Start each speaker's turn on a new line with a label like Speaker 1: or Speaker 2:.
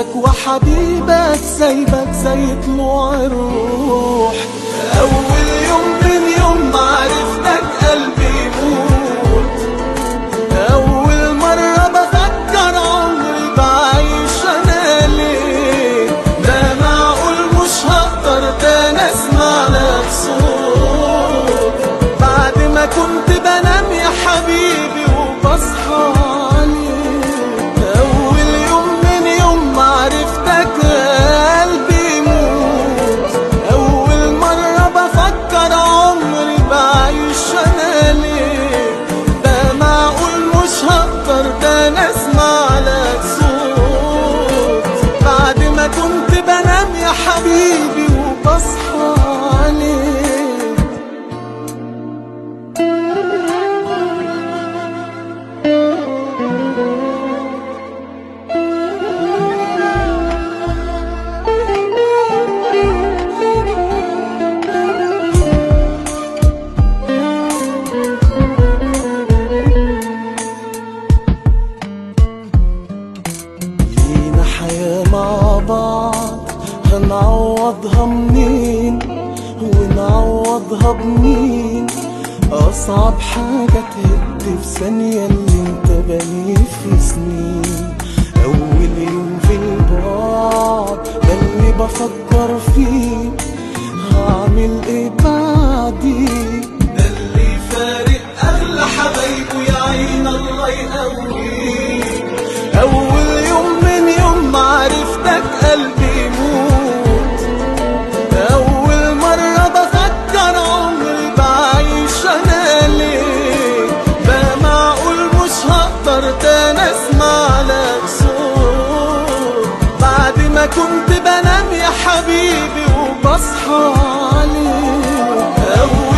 Speaker 1: نفسك وحبيبك سايبك زي طلوع الروح. أول يوم من يوم معرفتك قلبي يموت، أول مرة بفكر عمري بعيش أنا ليه. ده معقول مش هقدر تاني أسمع لك صوت بعد ما كنت بنام يا حبيبي وبصحى عليك. أول يوم من يوم معرفتك قلبي يموت، أول مرة بفكر عمري بعيش أنا ليه. ده معقول مش هقدر تاني أسمع لك صوت بعد ما كنت بنام يا حبيبي وبصحى عليك. لينا حياة مع بعض هنعوضها منين ونعوضها بمين؟ أصعب حاجة تهد في ثانية اللي انت بنيه في سنين. أول يوم في البعد ده اللي بفكر فيه، هعمل ايه بعديه؟ ده اللي فارق أغلى حبايبه يا عين الله يقويه. أول يوم من يوم معرفتك قلبي يموت، أول مرة بفكر عمري بعيش أنا ليه. ده معقول مش هقدر تاني أسمع لك صوت بعد ما كنت بنام يا حبيبي وبصحى عليك.